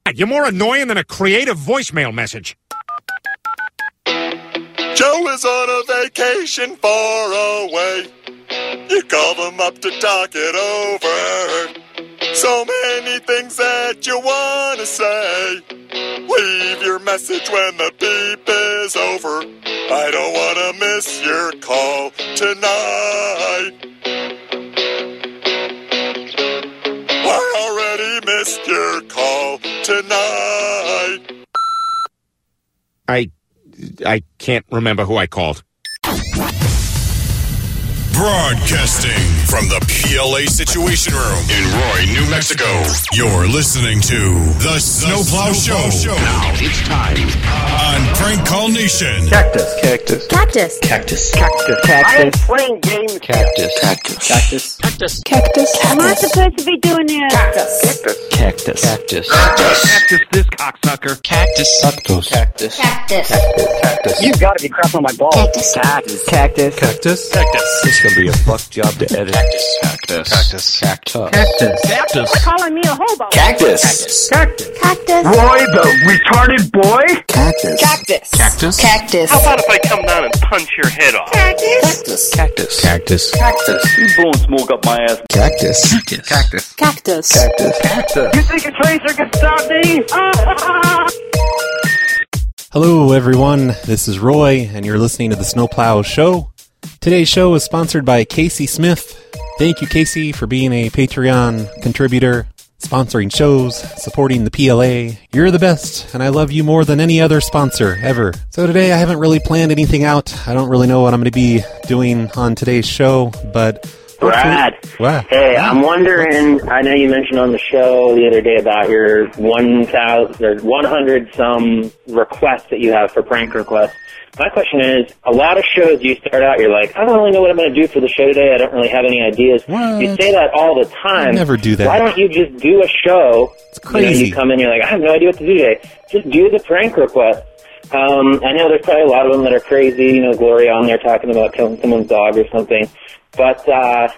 You're more annoying than a creative voicemail message. Joe is on a vacation far away. You call them up to talk it over. So many things that you want to say. Leave your message when the beep is over. I don't want to miss your call tonight. I already missed your call tonight. I can't remember who I called. Broadcasting from the PLA Situation Room in Roy, New Mexico. You're listening to The Snowplow Show. Now it's time on Prank Call Nation. Cactus. Cactus. Cactus. Cactus. Cactus. Cactus. I am playing games. Cactus. Cactus. Cactus. Cactus. Cactus. Am I supposed to be doing this? Cactus. Cactus. Cactus. Cactus this cocksucker. Cactus. Cactus. Cactus. Cactus. Cactus. You've got to be crapping on my balls. Cactus. Cactus. Cactus. Cactus. Cactus. It's gonna be a fuck job to edit. Cactus. Cactus. Cactus. Cactus. Cactus. Cactus. Calling me a hobo. Cactus. Cactus. Cactus. Roy, the retarded boy. Cactus. Cactus. Cactus. Cactus. How about if I come down and punch your head off? Cactus. Cactus. Cactus. Cactus. You blowing smoke up my ass. Cactus. Cactus. Cactus. Cactus. Cactus. You think a tracer can stop me? Hello, everyone. This is Roy, and you're listening to the Snowplow Show. Today's show is sponsored by Casey Smith. Thank you, Casey, for being a Patreon contributor, sponsoring shows, supporting the PLA. You're the best, and I love you more than any other sponsor ever. So today I haven't really planned anything out. I don't really know what I'm going to be doing on today's show, but... Brad, hey, I'm wondering, I know you mentioned on the show the other day about your 100 some requests that you have for prank requests. My question is, a lot of shows you start out, you're like, I don't really know what I'm going to do for the show today. I don't really have any ideas. What? You say that all the time. I never do that. Why don't you just do a show? It's crazy. You come in, you're like, I have no idea what to do today. Just do the prank request. I know there's probably a lot of them that are crazy. Gloria on there talking about killing someone's dog or something. But,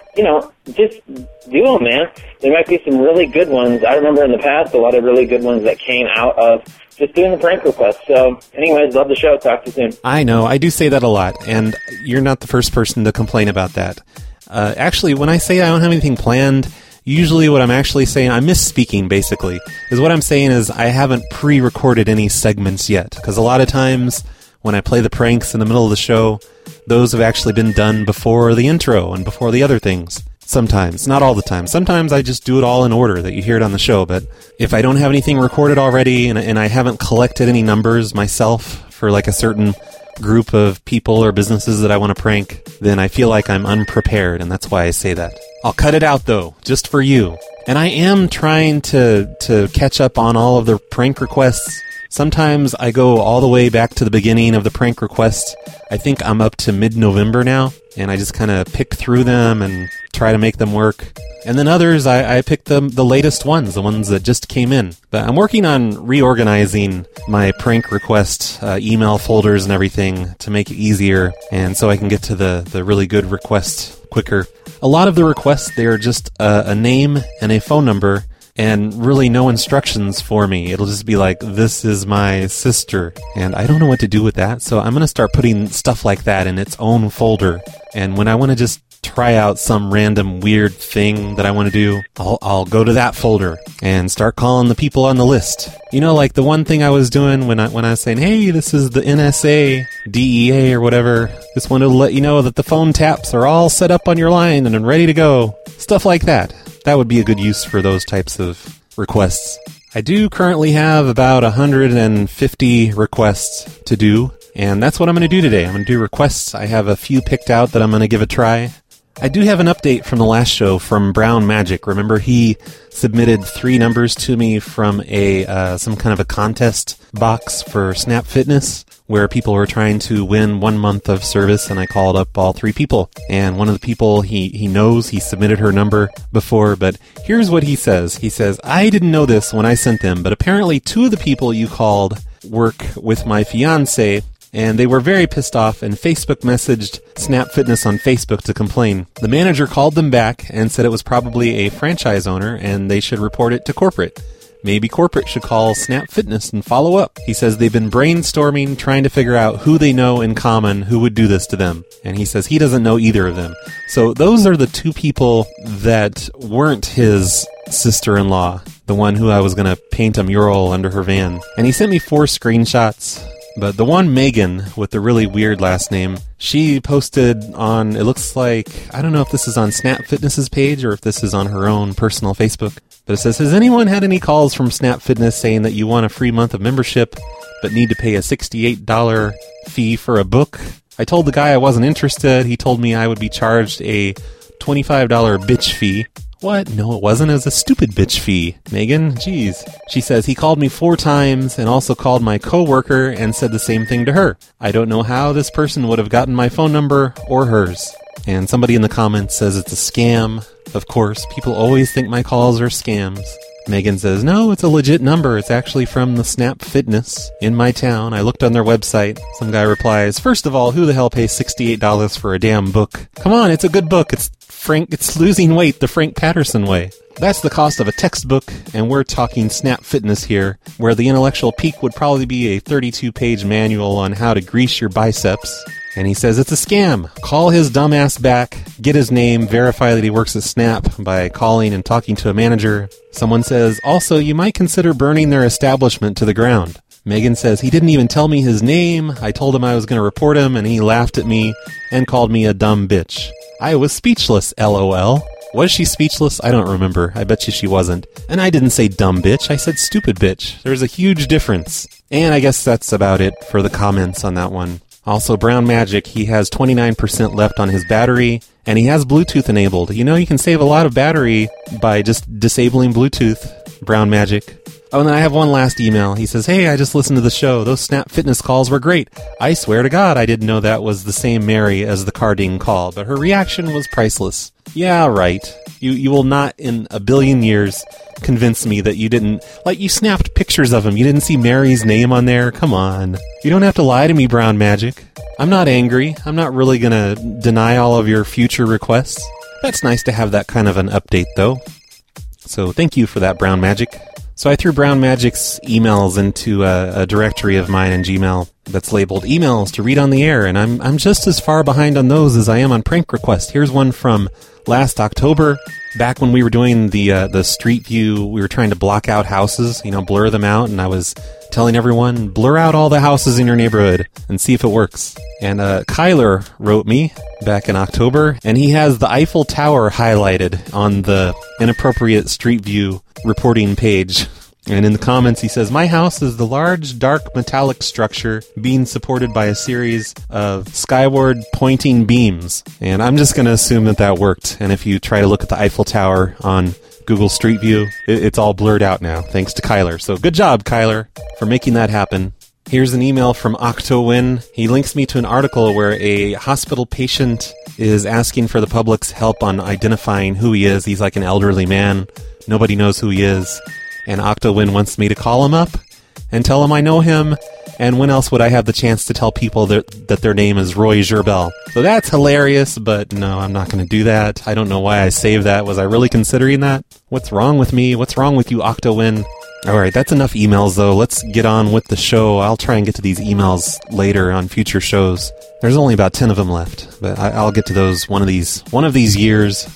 just do them, man. There might be some really good ones. I remember in the past a lot of really good ones that came out of just doing the prank request. So, anyways, love the show. Talk to you soon. I know. I do say that a lot, and you're not the first person to complain about that. Actually, when I say I don't have anything planned, usually what I'm actually saying, I'm misspeaking, basically, is what I'm saying is I haven't pre-recorded any segments yet, because a lot of times when I play the pranks in the middle of the show, those have actually been done before the intro and before the other things. Sometimes, not all the time. Sometimes I just do it all in order that you hear it on the show, but if I don't have anything recorded already and I haven't collected any numbers myself for like a certain group of people or businesses that I want to prank, then I feel like I'm unprepared, and that's why I say that. I'll cut it out, though, just for you. And I am trying to catch up on all of the prank requests. Sometimes I go all the way back to the beginning of the prank request. I think I'm up to mid-November now, and I just kind of pick through them and try to make them work. And then others, I pick the latest ones, the ones that just came in. But I'm working on reorganizing my prank request email folders and everything to make it easier, and so I can get to the really good requests quicker. A lot of the requests, they're just a name and a phone number, and really no instructions for me. It'll just be like, this is my sister. And I don't know what to do with that, so I'm going to start putting stuff like that in its own folder. And when I want to just try out some random weird thing that I want to do, I'll go to that folder and start calling the people on the list. Like the one thing I was doing when I was saying, hey, this is the NSA, DEA, or whatever. Just wanted to let you know that the phone taps are all set up on your line and ready to go. Stuff like that. That would be a good use for those types of requests. I do currently have about 150 requests to do, and that's what I'm going to do today. I'm going to do requests. I have a few picked out that I'm going to give a try. I do have an update from the last show from Brown Magic. Remember, he submitted 3 numbers to me from some kind of a contest box for Snap Fitness, where people were trying to win 1 month of service, and I called up all 3 people. And one of the people, he knows he submitted her number before, but here's what he says. He says, I didn't know this when I sent them, but apparently 2 of the people you called work with my fiancé, and they were very pissed off and Facebook messaged Snap Fitness on Facebook to complain. The manager called them back and said it was probably a franchise owner and they should report it to corporate. maybe corporate should call Snap Fitness and follow up. He says they've been brainstorming, trying to figure out who they know in common who would do this to them. And he says he doesn't know either of them. So those are the two people that weren't his sister-in-law, the one who I was going to paint a mural under her van. And he sent me 4 screenshots. But the one, Megan, with the really weird last name, she posted on, it looks like, I don't know if this is on Snap Fitness's page or if this is on her own personal Facebook. But it says, has anyone had any calls from Snap Fitness saying that you want a free month of membership but need to pay a $68 fee for a book? I told the guy I wasn't interested. He told me I would be charged a $25 bitch fee. What? No, it wasn't. It was a stupid bitch fee. Megan, jeez. She says he called me 4 times and also called my coworker and said the same thing to her. I don't know how this person would have gotten my phone number or hers. And somebody in the comments says it's a scam. Of course, people always think my calls are scams. Megan says, no, it's a legit number. It's actually from the Snap Fitness in my town. I looked on their website. Some guy replies, first of all, who the hell pays $68 for a damn book? Come on, it's a good book. It's Losing Weight the Frank Patterson way. That's the cost of a textbook, and we're talking Snap Fitness here, where the intellectual peak would probably be a 32-page manual on how to grease your biceps. And he says it's a scam. Call his dumbass back, get his name, verify that he works at Snap by calling and talking to a manager. Someone says, also, you might consider burning their establishment to the ground. Megan says, he didn't even tell me his name. I told him I was going to report him, and he laughed at me and called me a dumb bitch. I was speechless, LOL. Was she speechless? I don't remember. I bet you she wasn't. And I didn't say dumb bitch. I said stupid bitch. There's a huge difference. And I guess that's about it for the comments on that one. Also, Brown Magic, he has 29% left on his battery, and he has Bluetooth enabled. You know, you can save a lot of battery by just disabling Bluetooth, Brown Magic. Oh, and then I have one last email. He says, hey, I just listened to the show. Those Snap Fitness calls were great. I swear to God, I didn't know that was the same Mary as the Carding call, but her reaction was priceless. Yeah, right. You will not in a billion years convince me that you didn't, like, you snapped pictures of him. You didn't see Mary's name on there. Come on. You don't have to lie to me, Brown Magic. I'm not angry. I'm not really gonna deny all of your future requests. That's nice to have that kind of an update, though. So thank you for that, Brown Magic. So I threw Brown Magic's emails into a directory of mine in Gmail that's labeled emails to read on the air, and I'm just as far behind on those as I am on prank requests. Here's one from last October, back when we were doing the Street View. We were trying to block out houses, blur them out, and I was telling everyone, blur out all the houses in your neighborhood and see if it works. And Kyler wrote me back in October, and he has the Eiffel Tower highlighted on the inappropriate Street View reporting page. And in the comments he says, my house is the large, dark, metallic structure being supported by a series of skyward pointing beams. And I'm just going to assume that worked. And if you try to look at the Eiffel Tower on Google Street View, it's all blurred out now, thanks to Kyler. So good job, Kyler, for making that happen. Here's an email from Octowin. He links me to an article where a hospital patient is asking for the public's help on identifying who he is. He's like an elderly man. Nobody knows who he is. And Octowin wants me to call him up and tell him I know him. And when else would I have the chance to tell people that their name is Roy Gerbel? So that's hilarious, but no, I'm not going to do that. I don't know why I saved that. Was I really considering that? What's wrong with me? What's wrong with you, Octowin? Alright, that's enough emails, though. Let's get on with the show. I'll try and get to these emails later on future shows. There's only about 10 of them left, but I'll get to those one of these years.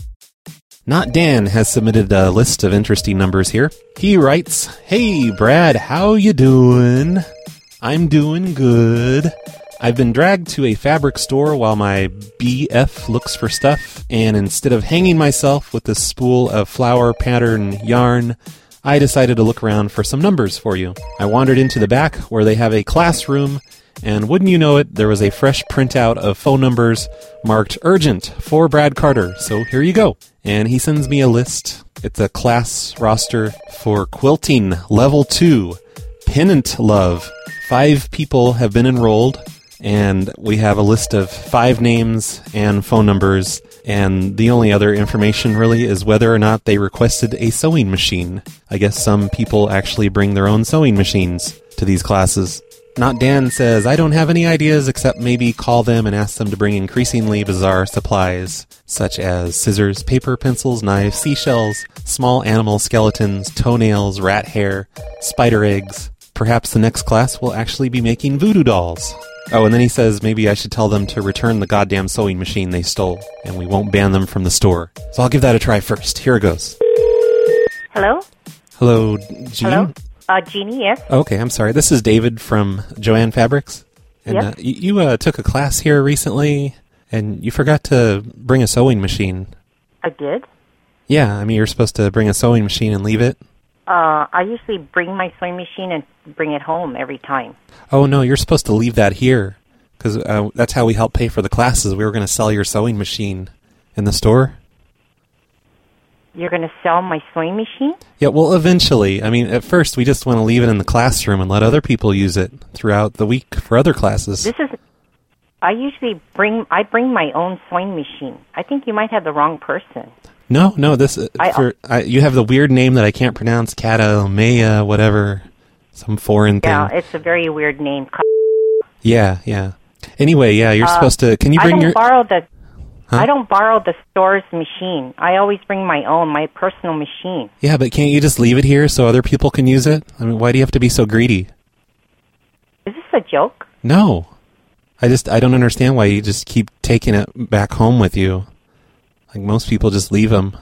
Not Dan has submitted a list of interesting numbers here. He writes, hey, Brad, how you doing? I'm doing good. I've been dragged to a fabric store while my BF looks for stuff, and instead of hanging myself with this spool of flower pattern yarn, I decided to look around for some numbers for you. I wandered into the back where they have a classroom, and wouldn't you know it, there was a fresh printout of phone numbers marked urgent for Brad Carter. So here you go. And he sends me a list. It's a class roster for quilting level 2, Pennant Love. 5 people have been enrolled, and we have a list of 5 names and phone numbers. And the only other information really is whether or not they requested a sewing machine. I guess some people actually bring their own sewing machines to these classes. Not Dan says, I don't have any ideas except maybe call them and ask them to bring increasingly bizarre supplies, such as scissors, paper, pencils, knives, seashells, small animal skeletons, toenails, rat hair, spider eggs. Perhaps the next class will actually be making voodoo dolls. Oh, and then he says maybe I should tell them to return the goddamn sewing machine they stole, and we won't ban them from the store. So I'll give that a try first. Here it goes. Hello? Hello, Jean? Hello? Jeannie, yes. Okay, I'm sorry. This is David from Joanne Fabrics. And Yes. you took a class here recently, and you forgot to bring a sewing machine. I did. Yeah, I mean, you're supposed to bring a sewing machine and leave it. I usually bring my sewing machine and bring it home every time. Oh, no, you're supposed to leave that here, because that's how we help pay for the classes. We were going to sell your sewing machine in the store. You're going to sell my sewing machine? Yeah, well, eventually. I mean, at first, we just want to leave it in the classroom and let other people use it throughout the week for other classes. I usually bring my own sewing machine. I think you might have the wrong person. No, you have the weird name that I can't pronounce, Catalomea, whatever, some foreign thing. Yeah, it's a very weird name. Yeah. Anyway, yeah, you're supposed to. Can you bring your? I don't borrow the store's machine. I always bring my own, my personal machine. Yeah, but can't you just leave it here so other people can use it? I mean, why do you have to be so greedy? Is this a joke? No. I don't understand why you just keep taking it back home with you. Like most people just leave them.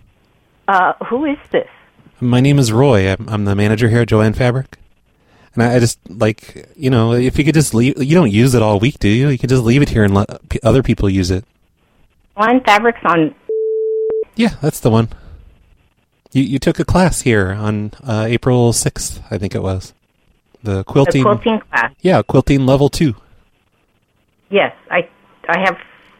Who is this? My name is Roy. I'm the manager here at Joanne Fabric. And I just, if you could just leave, you don't use it all week, do you? You could just leave it here and let other people use it. Joanne Fabrics on... Yeah, that's the one. You took a class here on April 6th, I think it was. The quilting class. Yeah, quilting level 2. Yes, I have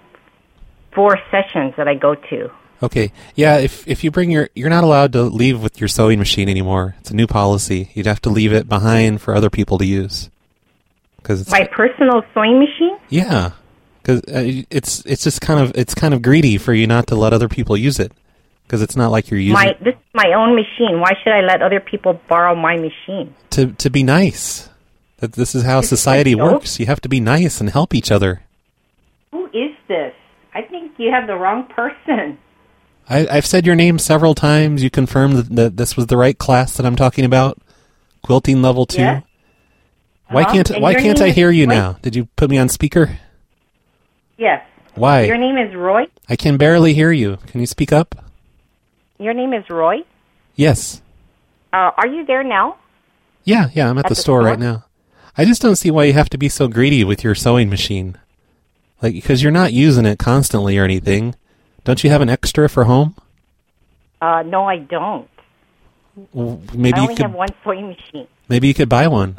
4 sessions that I go to. Okay. Yeah, if you bring you're not allowed to leave with your sewing machine anymore. It's a new policy. You'd have to leave it behind for other people to use. My personal sewing machine? Yeah. Because it's just kind of greedy for you not to let other people use it, because it's not like you're using This is my own machine. Why should I let other people borrow my machine? to be nice. That this is how society works. You have to be nice and help each other. Who is this? I think you have the wrong person. I've said your name several times. You confirmed that this was the right class that I'm talking about, quilting level 2. Yeah. Why can't I hear you now? Did you put me on speaker? Yes. Why? Your name is Roy? I can barely hear you. Can you speak up? Your name is Roy? Yes. Are you there now? Yeah, I'm at the store right now. I just don't see why you have to be so greedy with your sewing machine. Like, because you're not using it constantly or anything. Don't you have an extra for home? No, I don't. Well, I only have one sewing machine. Maybe you could buy one.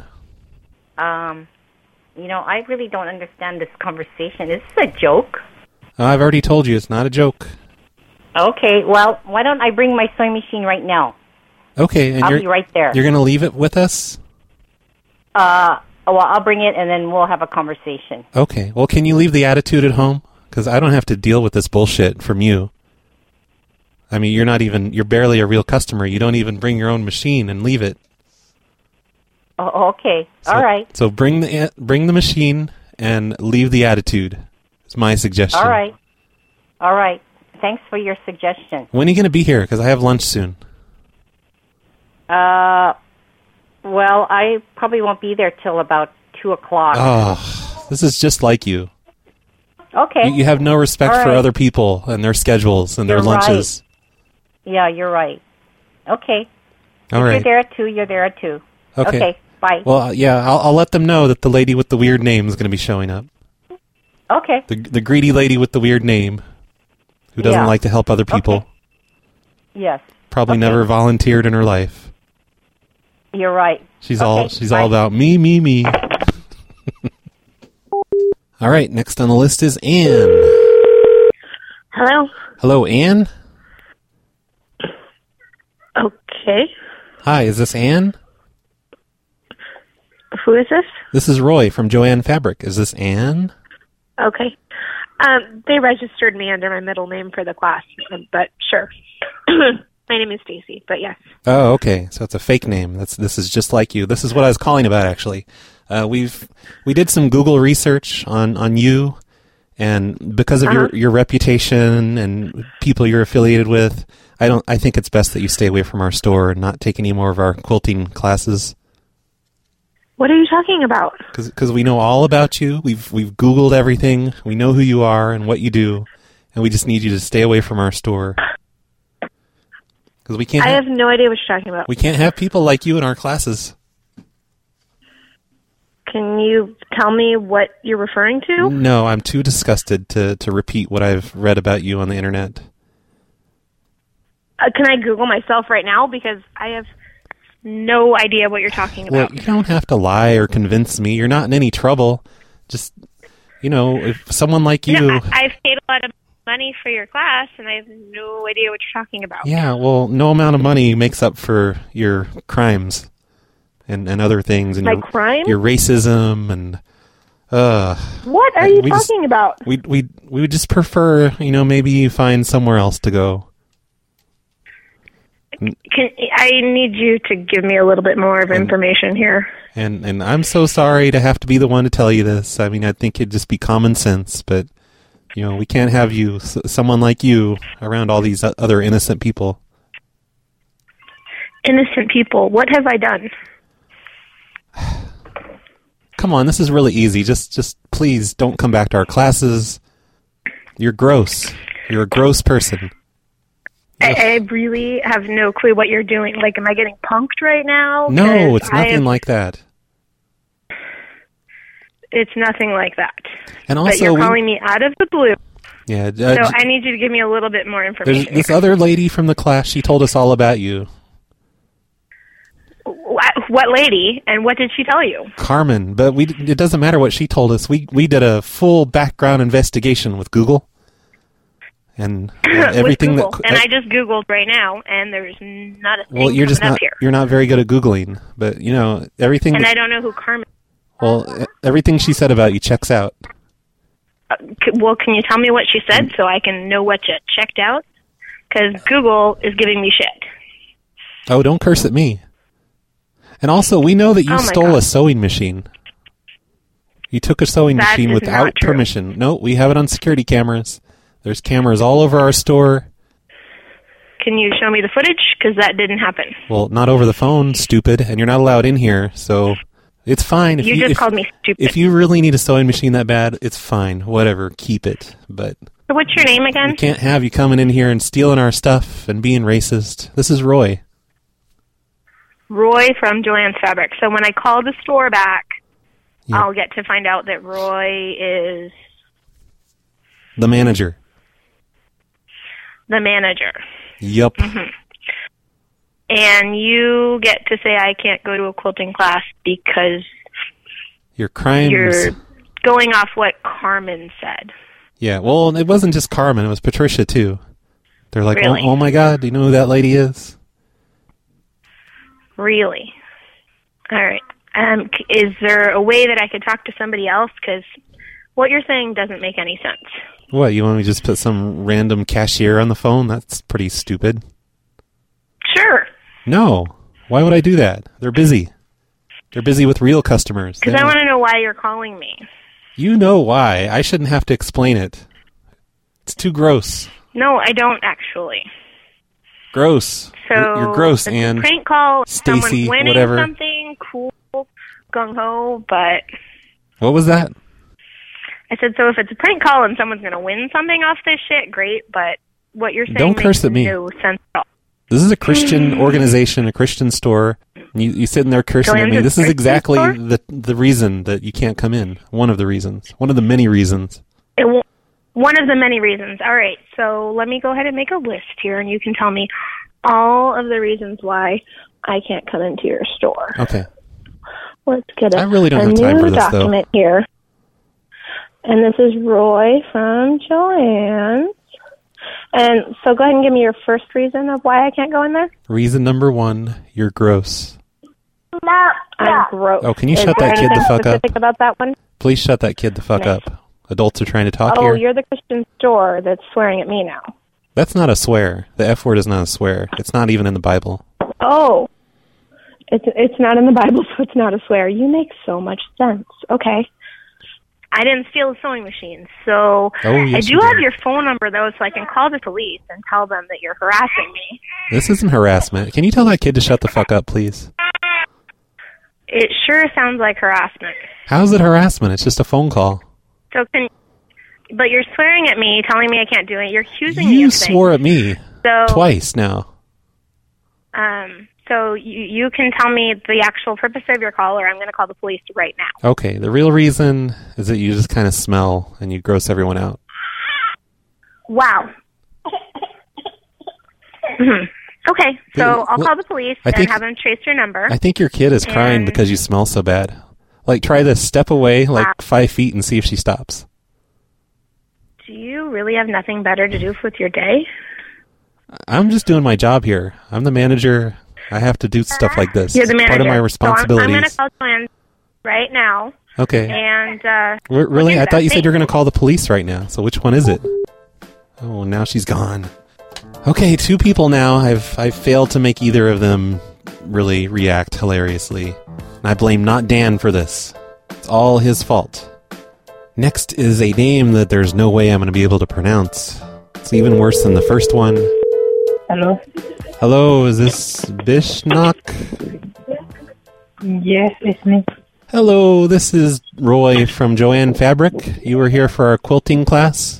I really don't understand this conversation. Is this a joke? I've already told you it's not a joke. Okay, well, why don't I bring my sewing machine right now? Okay, and I'll be right there. You're going to leave it with us? Well, I'll bring it, and then we'll have a conversation. Okay, well, can you leave the attitude at home? Because I don't have to deal with this bullshit from you. I mean, you're barely a real customer. You don't even bring your own machine and leave it. Oh, okay. All right. So bring the machine and leave the attitude. It's my suggestion. All right. Thanks for your suggestion. When are you going to be here? Because I have lunch soon. Well, I probably won't be there till about 2 o'clock. Oh, this is just like you. Okay. You have no respect for other people and their schedules and their lunches. Right. Yeah, you're right. Okay. All right. You're there at 2. You're there at 2. Okay. Bye. Well, yeah, I'll let them know that the lady with the weird name is going to be showing up. Okay. The greedy lady with the weird name who doesn't like to help other people. Okay. Yes. Probably never volunteered in her life. You're right. She's all about me. All right, next on the list is Anne. Hello? Hello, Anne? Okay. Hi, is this Anne? Who is this? This is Roy from Joanne Fabric. Is this Anne? Okay. They registered me under my middle name for the class, but sure. My name is Stacy, but yes. Oh, okay. So it's a fake name. This is just like you. This is what I was calling about, actually. We did some Google research on you, and because of your reputation and people you're affiliated with, I think it's best that you stay away from our store and not take any more of our quilting classes. What are you talking about? Because we know all about you. We've Googled everything. We know who you are and what you do, and we just need you to stay away from our store. Because we can't. I have no idea what you're talking about. We can't have people like you in our classes. Can you tell me what you're referring to? No, I'm too disgusted to repeat what I've read about you on the internet. Can I Google myself right now? Because I have no idea what you're talking about. Well, you don't have to lie or convince me. You're not in any trouble. Just, if someone like you... I've paid a lot of money for your class, and I have no idea what you're talking about. Yeah, well, no amount of money makes up for your crimes and other things. And My crime? Your racism and... what are you talking about? We would just prefer, maybe you find somewhere else to go. I need you to give me a little bit more of information here. And I'm so sorry to have to be the one to tell you this. I mean, I think it'd just be common sense, but we can't have someone like you around all these other innocent people. Innocent people? What have I done? Come on, this is really easy. Just please don't come back to our classes. You're gross. You're a gross person. I really have no clue what you're doing. Like, am I getting punked right now? No, it's nothing like that. It's nothing like that. And also, but you're calling me out of the blue. Yeah. So I need you to give me a little bit more information. There's this other lady from the class. She told us all about you. What lady? And what did she tell you? Carmen. But it doesn't matter what she told us. We did a full background investigation with Google. And everything Google. I just Googled right now, and there's not a thing well, you're just coming not up here. You're not very good at Googling, but everything. And I don't know who Carmen. Well, everything she said about you checks out. Well, can you tell me what she said so I can know what you checked out? Because Google is giving me shit. Oh, don't curse at me. And also, we know that you stole a sewing machine. You took a sewing machine without permission. No, we have it on security cameras. There's cameras all over our store. Can you show me the footage? Because that didn't happen. Well, not over the phone, stupid, and you're not allowed in here, so it's fine. You just called me stupid. If you really need a sewing machine that bad, it's fine. Whatever, keep it. But so what's your name again? We can't have you coming in here and stealing our stuff and being racist. This is Roy. Roy from Joanne's Fabric. So when I call the store back, I'll get to find out that Roy is... the manager. The manager. Yup. Mm-hmm. And you get to say I can't go to a quilting class because your crimes. You're going off what Carmen said. Yeah, well, it wasn't just Carmen; it was Patricia too. They're like, really? oh my God, do you know who that lady is? Really? All right. Is there a way that I could talk to somebody else? Because what you're saying doesn't make any sense. What, you want me to just put some random cashier on the phone? That's pretty stupid. Sure. No. Why would I do that? They're busy. They're busy with real customers. Because I want to know why you're calling me. You know why. I shouldn't have to explain it. It's too gross. No, I don't actually. Gross. So you're gross, Ann. Prank call, Stacy, someone winning whatever. Something cool, gung-ho, but... What was that? I said, so if it's a prank call and someone's going to win something off this shit, great, but what you're saying Don't curse makes at me. no sense at all. This is a Christian organization, a Christian store. You sitting there cursing at me. This is exactly the reason that you can't come in. One of the reasons. One of the many reasons. One of the many reasons. All right, so let me go ahead and make a list here, and you can tell me all of the reasons why I can't come into your store. Okay. Let's get I really don't have time for this, though. document here. And this is Roy from Joanne's. And so go ahead and give me your first reason of why I can't go in there. Reason number 1, you're gross. I'm gross. Oh, can you shut that kid the fuck up? About that one? Please shut that kid the fuck up. Adults are trying to talk here. Oh, you're the Christian store that's swearing at me now. That's not a swear. The F word is not a swear. It's not even in the Bible. Oh. It's not in the Bible, so it's not a swear. You make so much sense. Okay. I didn't steal the sewing machine, so I do have your phone number, though, so I can call the police and tell them that you're harassing me. This isn't harassment. Can you tell that kid to shut the fuck up, please? It sure sounds like harassment. How is it harassment? It's just a phone call. But you're swearing at me, telling me I can't do it. You're accusing me You of things. swore at me So, twice now. So you can tell me the actual purpose of your call, or I'm going to call the police right now. Okay, the real reason is that you just kind of smell and you gross everyone out. Wow. Okay, so I'll call the police and have them trace your number. I think your kid is crying because you smell so bad. Like, try this. Step away like 5 feet and see if she stops. Do you really have nothing better to do with your day? I'm just doing my job here. I'm the manager. I have to do stuff like this. You're the manager. It's part of my responsibilities. So I'm going to call Joanne right now. Okay. And really? I thought you said you were going to call the police right now. So which one is it? Oh, now she's gone. Okay, 2 people now. I've failed to make either of them really react hilariously. And I blame not Dan for this. It's all his fault. Next is a name that there's no way I'm going to be able to pronounce. It's even worse than the first one. Hello? Hello, is this Bishnock? Yes, it's me. Hello, this is Roy from Joanne Fabric. You were here for our quilting class?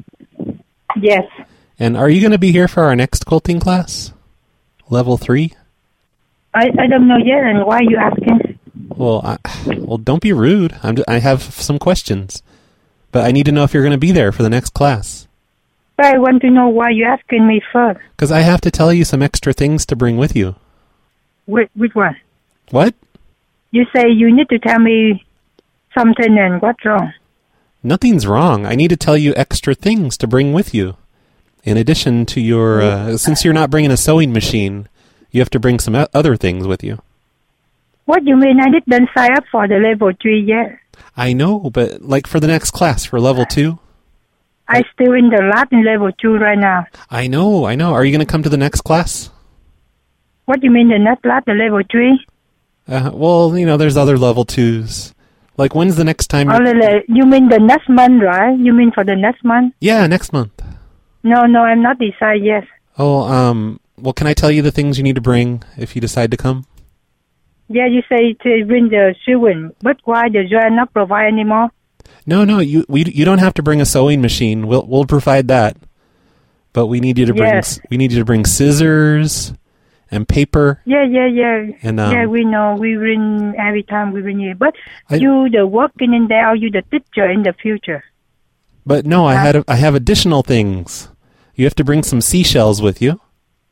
Yes. And are you going to be here for our next quilting class? Level 3? I don't know yet, and why are you asking? Well, don't be rude. I have some questions. But I need to know if you're going to be there for the next class. But I want to know why you're asking me first. Because I have to tell you some extra things to bring with you. Which one? What? You say you need to tell me something, and what's wrong? Nothing's wrong. I need to tell you extra things to bring with you. In addition to your... since you're not bringing a sewing machine, you have to bring some other things with you. What do you mean? I didn't sign up for the level 3 yet. I know, but like for the next class, for level 2? I'm still in the lab in level 2 right now. I know. Are you going to come to the next class? What do you mean the next lab, the level 3? Well, there's other level 2s. Like, when's the next time... You mean the next month, right? You mean for the next month? Yeah, next month. No, I'm not decided yet. Oh, well, can I tell you the things you need to bring if you decide to come? Yeah, you say to bring the sewing, but why the Joanne not provide anymore? No, you don't have to bring a sewing machine. We'll provide that, but we need you to bring scissors and paper. Yeah. And we know we bring every time we bring here. But you the working in there, or you the teacher in the future? But no, I have additional things. You have to bring some seashells with you.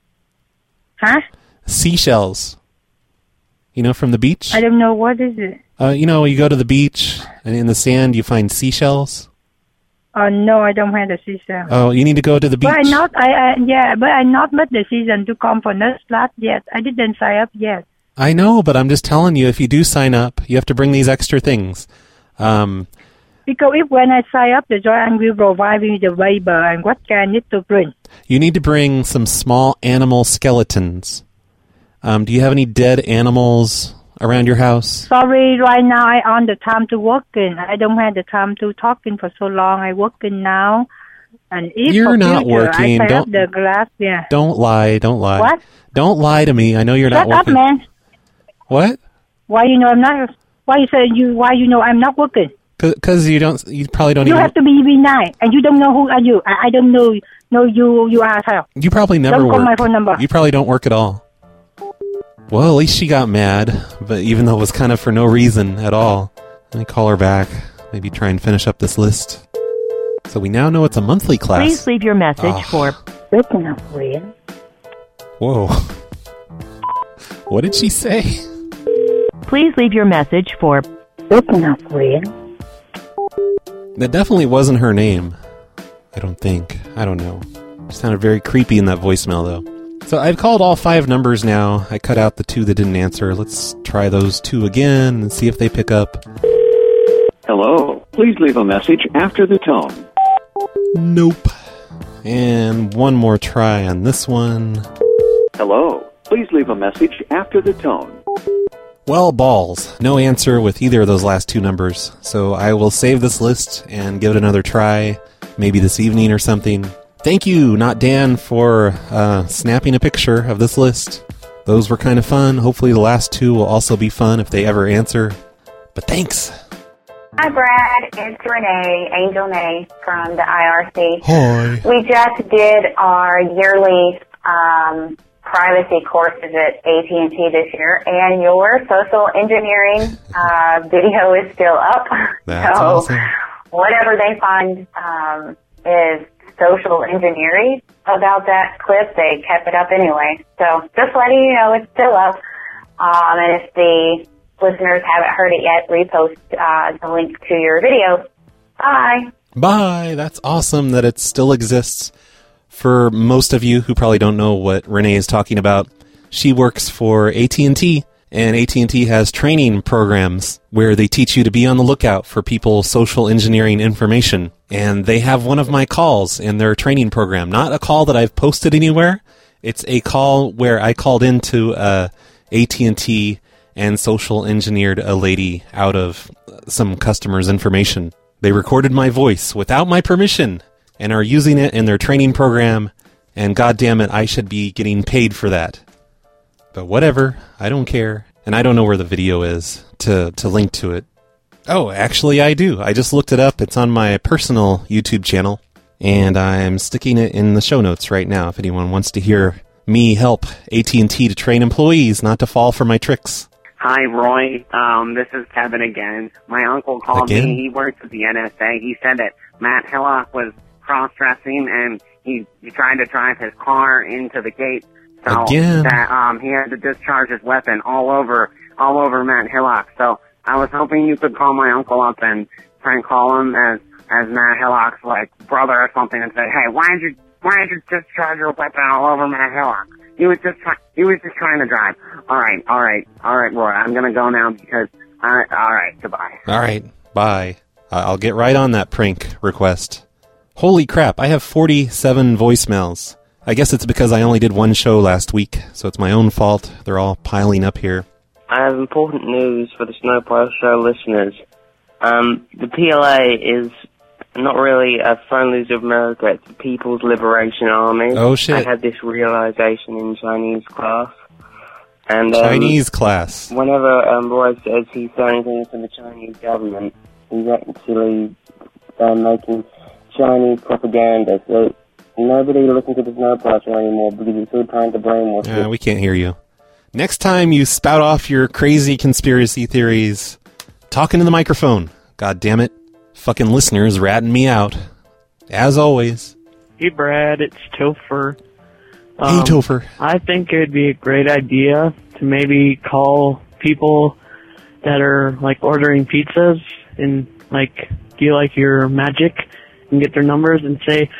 Huh? Seashells. From the beach? I don't know, what is it? You go to the beach, and in the sand you find seashells. No, I don't have the seashell. Oh, you need to go to the beach. But I not met the season to come for next class yet. I didn't sign up yet. I know, but I'm just telling you, if you do sign up, you have to bring these extra things. Because when I sign up, the Joanne will provide me the waiver, and what can I need to bring? You need to bring some small animal skeletons. Do you have any dead animals around your house? Sorry, right now I on the time to working. I don't have the time to talking for so long. I working now. And if you're not future, working. I don't the glass. Yeah. Don't lie. What? Don't lie to me. I know you're not working. Shut up, man. What? Why you know I'm not? Why you know I'm not working? Because you probably don't. You even... have to be nice, and you don't know who are you. I don't know you asshole. You probably never don't work. Call my phone number. You probably don't work at all. Well, at least she got mad, but even though it was kind of for no reason at all. Let me call her back. Maybe try and finish up this list. So we now know it's a monthly class. Please leave your message for... Breaking up, Ryan. Whoa. What did she say? Please leave your message for... Breaking up, Ryan. That definitely wasn't her name. I don't think. I don't know. She sounded very creepy in that voicemail, though. So I've called all 5 numbers now. I cut out the 2 that didn't answer. Let's try those 2 again and see if they pick up. Hello. Please leave a message after the tone. Nope. And one more try on this one. Hello. Please leave a message after the tone. Well, balls. No answer with either of those last two numbers. So I will save this list and give it another try, maybe this evening or something. Thank you, Not Dan, for snapping a picture of this list. Those were kind of fun. Hopefully the last two will also be fun if they ever answer. But thanks. Hi, Brad. It's Renee, Angel May from the IRC. Hi. We just did our yearly privacy courses at AT&T this year, and your social engineering video is still up. That's so awesome. Whatever they find is social engineering about that clip, they kept it up anyway. So just letting you know it's still up. And if the listeners haven't heard it yet, repost the link to your video. Bye. Bye. That's awesome that it still exists. For most of you who probably don't know what Renee is talking about, she works for AT&T, and AT&T has training programs where they teach you to be on the lookout for people social engineering information. And they have one of my calls in their training program. Not a call that I've posted anywhere. It's a call where I called into AT&T and social engineered a lady out of some customer's information. They recorded my voice without my permission and are using it in their training program, and goddamn it, I should be getting paid for that. But whatever, I don't care. And I don't know where the video is to link to it. Oh, actually I do. I just looked it up. It's on my personal YouTube channel, and I'm sticking it in the show notes right now if anyone wants to hear me help AT&T to train employees not to fall for my tricks. Hi, Roy. This is Kevin again. My uncle called me. He works at the NSA. He said that Matt Hillock was cross-dressing, and he tried to drive his car into the gate, so that he had to discharge his weapon all over Matt Hillock. So I was hoping you could call my uncle up and prank call him as Matt Hillock's like brother or something, and say, hey, why did you discharge your weapon all over Matt Hillock? He was just trying to drive. All right, Roy. I'm gonna go now because. All right, goodbye. All right, bye. I'll get right on that prank request. Holy crap, I have 47 voicemails. I guess it's because I only did one show last week, so it's my own fault. They're all piling up here. I have important news for the Snowplow Show listeners. The PLA is not really a friendlies of America, it's the People's Liberation Army. Oh, shit. I had this realization in Chinese class. And Chinese class. Whenever Roy says he's done anything for the Chinese government, he's actually making Chinese propaganda, so nobody listens to the Snowplow Show anymore because he's still trying to brainwash us. We can't hear you. Next time you spout off your crazy conspiracy theories, talk into the microphone. God damn it. Fucking listeners ratting me out. As always. Hey, Brad, it's Topher. Hey, Topher. I think it would be a great idea to maybe call people that are, like, ordering pizzas and, like, do you like your magic and get their numbers and say,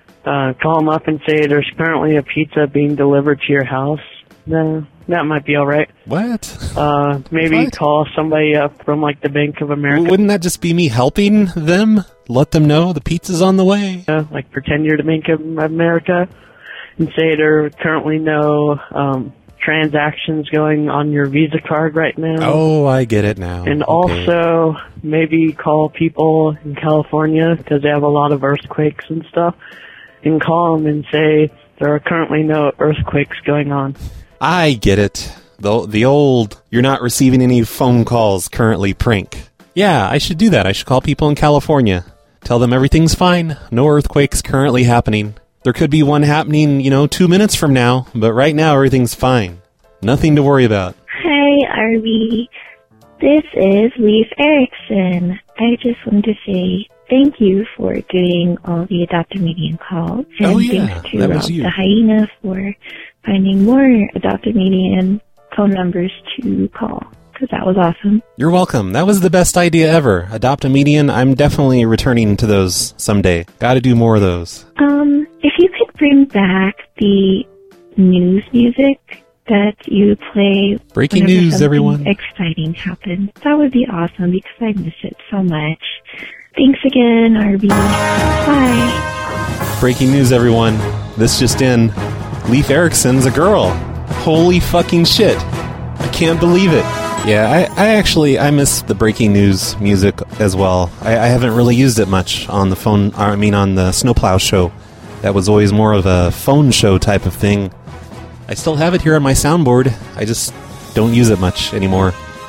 call them up and say there's currently a pizza being delivered to your house. Then that might be all right. What? Maybe call somebody up from, like, the Bank of America. Wouldn't that just be me helping them? Let them know the pizza's on the way? Like, pretend you're the Bank of America and say there are currently no transactions going on your Visa card right now. Oh, I get it now. And also, maybe call people in California, because they have a lot of earthquakes and stuff, and call them and say there are currently no earthquakes going on. I get it. The old, you're not receiving any phone calls currently prank. Yeah, I should do that. I should call people in California. Tell them everything's fine. No earthquakes currently happening. There could be one happening, 2 minutes from now, but right now everything's fine. Nothing to worry about. Hi, RB. This is Leif Erikson. I just want to say thank you for doing all the Adopt a Median calls. And thanks to the Hyena for finding more Adopt a Median phone numbers to call, because that was awesome. You're welcome. That was the best idea ever. Adopt a Median. I'm definitely returning to those someday. Gotta do more of those. If you could bring back the news music that you play breaking news, everyone. Exciting happens, that would be awesome because I miss it so much. Thanks again, RB. Bye. Breaking news, everyone. This just in. Leif Erikson's a girl. Holy fucking shit. I can't believe it. Yeah, I miss the breaking news music as well. I haven't really used it much on the phone, on the Snowplow show. That was always more of a phone show type of thing. I still have it here on my soundboard. I just don't use it much anymore.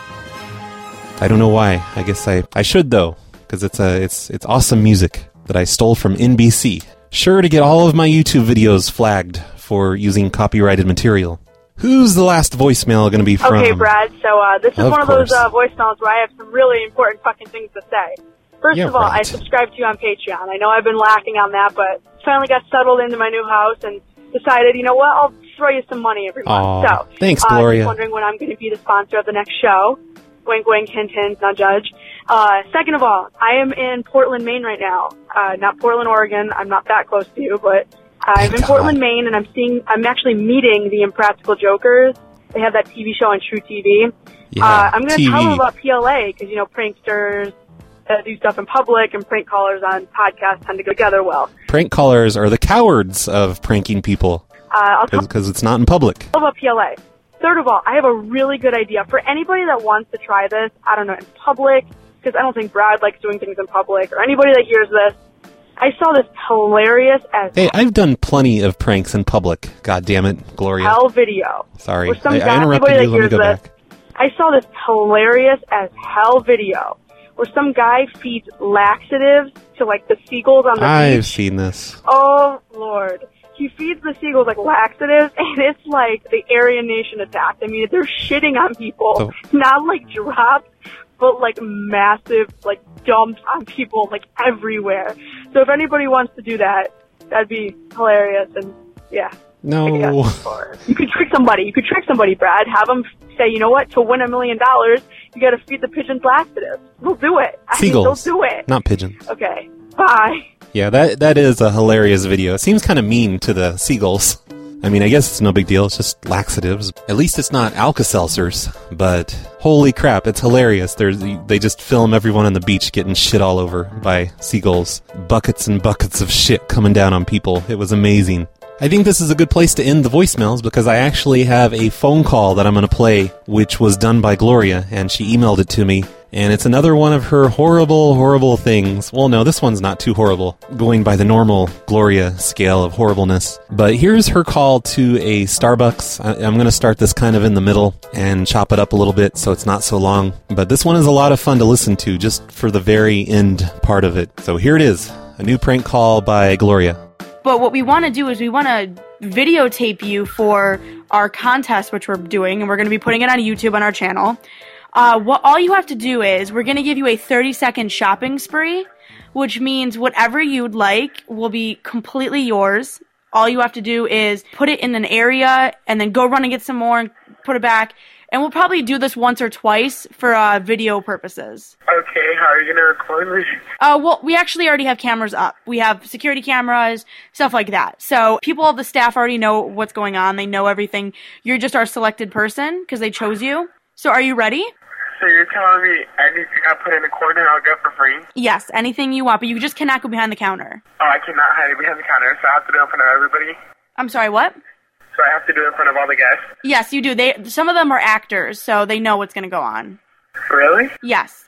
I don't know why. I guess I should though, because it's awesome music that I stole from NBC. Sure to get all of my YouTube videos flagged for using copyrighted material. Who's the last voicemail going to be from? Okay, Brad, so this is one of those voicemails where I have some really important fucking things to say. First of all, I subscribe to you on Patreon. I know I've been lacking on that, but finally got settled into my new house and decided, you know what, I'll throw you some money every month. So, thanks, Gloria. Just wondering when I'm going to be the sponsor of the next show. Wink, wink, hint, hint, not judge. Second of all, I am in Portland, Maine right now. Not Portland, Oregon. I'm not that close to you, but I'm in Portland, Maine, and I'm actually meeting the Impractical Jokers. They have that TV show on True TV. Yeah, I'm going to tell them about PLA because, you know, pranksters do stuff in public and prank callers on podcasts tend to go together well. Prank callers are the cowards of pranking people because it's not in public. Tell them about PLA. Third of all, I have a really good idea for anybody that wants to try this, I don't know, in public, because I don't think Brad likes doing things in public, or anybody that hears this. I saw this hilarious as Hey, I've done plenty of pranks in public. God damn it, Gloria. hell video. Sorry, Where some I guy, interrupted anybody you. that Let me hears go this, back. I saw this hilarious as hell video where some guy feeds laxatives to, like, the seagulls on the I've beach. seen this. Oh, Lord. He feeds the seagulls, like, laxatives, and it's like the Aryan Nation attack. I mean, they're shitting on people. Not, like, drops, but, like, massive, like, dumps on people, like, everywhere. So if anybody wants to do that, that'd be hilarious, and, yeah. No. You could trick somebody. You could trick somebody, Brad. Have them say, you know what, to win $1 million, you gotta feed the pigeons laxatives. They'll do it. Seagulls. They'll do it. Not pigeons. Okay. Bye. Yeah, that is a hilarious video. It seems kind of mean to the seagulls. I mean, I guess it's no big deal. It's just laxatives. At least it's not Alka-Seltzers. But holy crap, it's hilarious. They just film everyone on the beach getting shit all over by seagulls. Buckets and buckets of shit coming down on people. It was amazing. I think this is a good place to end the voicemails because I actually have a phone call that I'm going to play, which was done by Gloria, and she emailed it to me. And it's another one of her horrible, horrible things. Well, no, this one's not too horrible, going by the normal Gloria scale of horribleness. But here's her call to a Starbucks. I'm going to start this kind of in the middle and chop it up a little bit so it's not so long. But this one is a lot of fun to listen to just for the very end part of it. So here it is, a new prank call by Gloria. But what we want to do is we want to videotape you for our contest, which we're doing, and we're going to be putting it on YouTube on our channel. What all you have to do is we're going to give you a 30-second shopping spree, which means whatever you'd like will be completely yours. All you have to do is put it in an area and then go run and get some more and put it back. And we'll probably do this once or twice for video purposes. Okay, how are you going to record this? Well, we actually already have cameras up. We have security cameras, stuff like that. So people of the staff already know what's going on. They know everything. You're just our selected person because they chose you. So are you ready? So you're telling me anything I put in the corner I'll get for free? Yes, anything you want, but you just cannot go behind the counter. Oh, I cannot hide it behind the counter, so I have to do it in front of everybody? I'm sorry, what? So I have to do it in front of all the guests? Yes, you do. Some of them are actors, so they know what's going to go on. Really? Yes.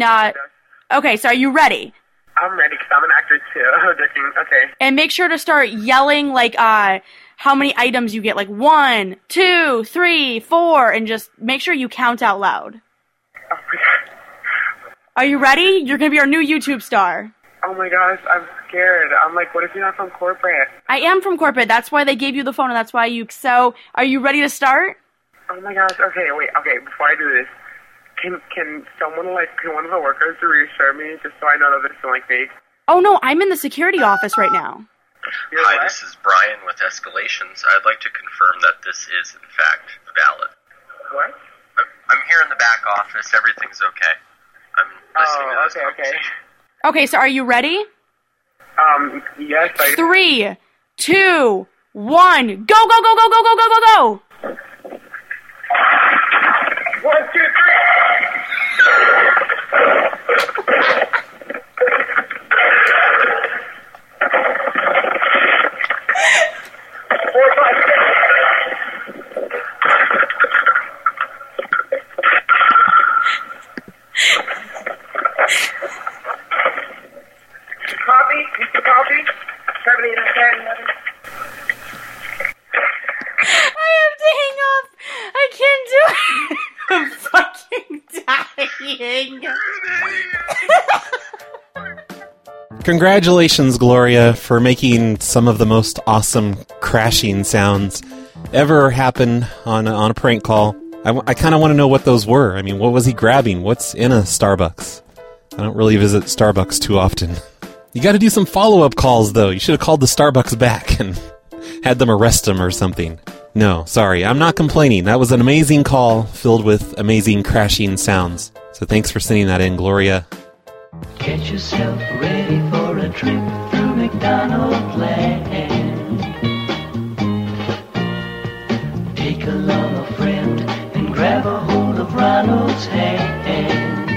Okay, so are you ready? I'm ready, because I'm an actor, too. Okay. And make sure to start yelling, like, how many items you get. Like, 1, 2, 3, 4, and just make sure you count out loud. Oh, my God. Are you ready? You're going to be our new YouTube star. Oh, my gosh, I'm scared. I'm like, what if you're not from corporate? I am from corporate. That's why they gave you the phone, and that's why you... So, are you ready to start? Oh, my gosh. Okay, wait. Okay, before I do this, can one of the workers reassure me just so I know that this isn't, like, fake? Oh, no, I'm in the security office right now. Hi, this is Brian with Escalations. I'd like to confirm that this is, in fact, valid. What? I'm here in the back office. Everything's okay. I'm listening to this conversation. Okay, so are you ready? Yes, 3, 2, 1, go, go, go, go, go, go, go, go, go! 1, 2, 3. 4, 5, 6. dying. Congratulations, Gloria, for making some of the most awesome crashing sounds ever happen on a prank call. I kind of want to know what those were. I mean, what was he grabbing? What's in a Starbucks? I don't really visit Starbucks too often. You got to do some follow-up calls, though. You should have called the Starbucks back and had them arrest him or something. No, sorry, I'm not complaining. That was an amazing call filled with amazing crashing sounds. So thanks for sending that in, Gloria. Get yourself ready for a trip through McDonald land. Take along a friend and grab a hold of Ronald's hand.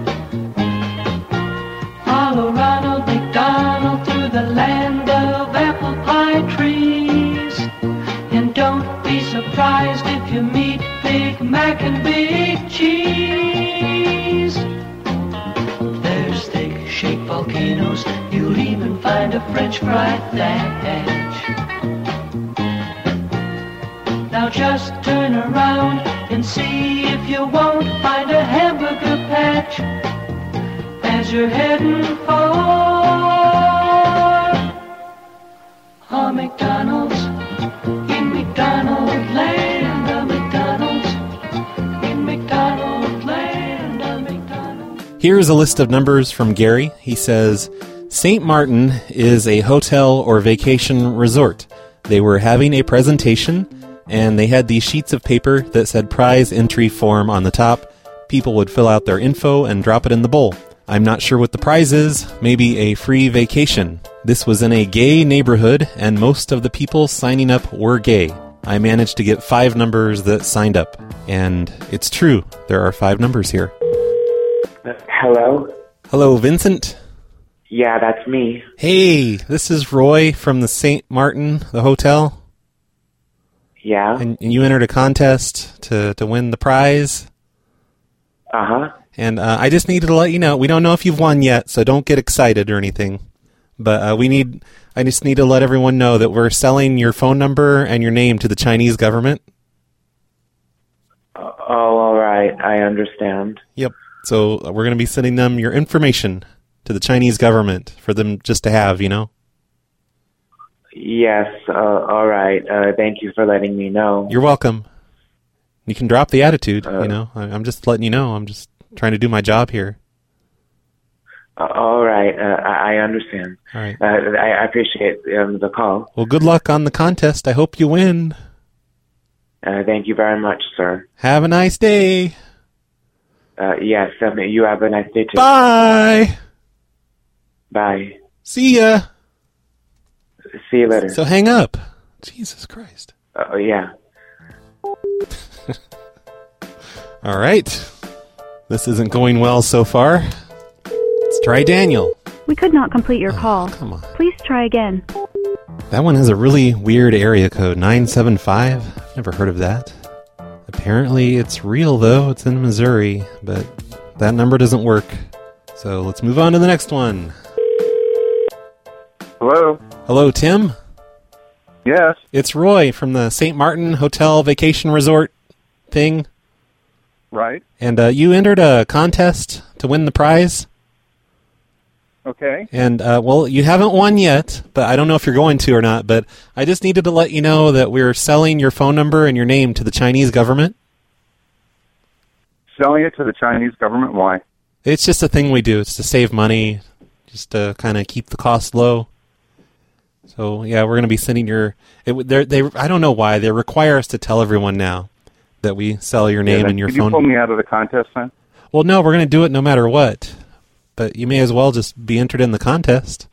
Follow Ronald McDonald through the land of apple pie trees. And don't be surprised if you meet Big Mac and Big Cheese. There's thick shaped volcanoes, you'll even find a French fry thatch. Now just turn around and see if you won't find a hamburger patch as you're heading for a McDonald's in McDonald land, a McDonald's in McDonald land, a McDonald's. Here's a list of numbers from Gary. He says, St. Martin is a hotel or vacation resort. They were having a presentation, and they had these sheets of paper that said prize entry form on the top. People would fill out their info and drop it in the bowl. I'm not sure what the prize is, maybe a free vacation. This was in a gay neighborhood, and most of the people signing up were gay. I managed to get 5 numbers that signed up. And it's true, there are 5 numbers here. Hello? Hello, Vincent? Yeah, that's me. Hey, this is Roy from the St. Martin, the hotel. Yeah? And you entered a contest to win the prize. Uh-huh. And I just needed to let you know, we don't know if you've won yet, so don't get excited or anything. But I just need to let everyone know that we're selling your phone number and your name to the Chinese government. Oh, all right. I understand. Yep. So we're going to be sending them your information to the Chinese government for them just to have, you know? Yes. All right. Thank you for letting me know. You're welcome. You can drop the attitude, you know? I'm just letting you know. I'm just trying to do my job here. All right. I understand. All right. I appreciate the call. Well, good luck on the contest. I hope you win. Thank you very much, sir. Have a nice day. Yes. You have a nice day, too. Bye. Bye. See ya. See you later. So hang up. Jesus Christ. Oh, yeah. All right. This isn't going well so far. Let's try Daniel. We could not complete your call. Come on. Please try again. That one has a really weird area code, 975. I've never heard of that. Apparently it's real, though. It's in Missouri, but that number doesn't work. So let's move on to the next one. Hello? Hello, Tim? Yes? It's Roy from the St. Martin Hotel Vacation Resort thing. Right. And you entered a contest to win the prize. Okay. And, well, you haven't won yet, but I don't know if you're going to or not, but I just needed to let you know that we're selling your phone number and your name to the Chinese government. Selling it to the Chinese government? Why? It's just a thing we do. It's to save money, just to kind of keep the cost low. So, yeah, we're going to be sending your... I don't know why. They require us to tell everyone now that we sell your name and your phone... Can you pull me out of the contest, then? Well, no, we're going to do it no matter what. But you may as well just be entered in the contest.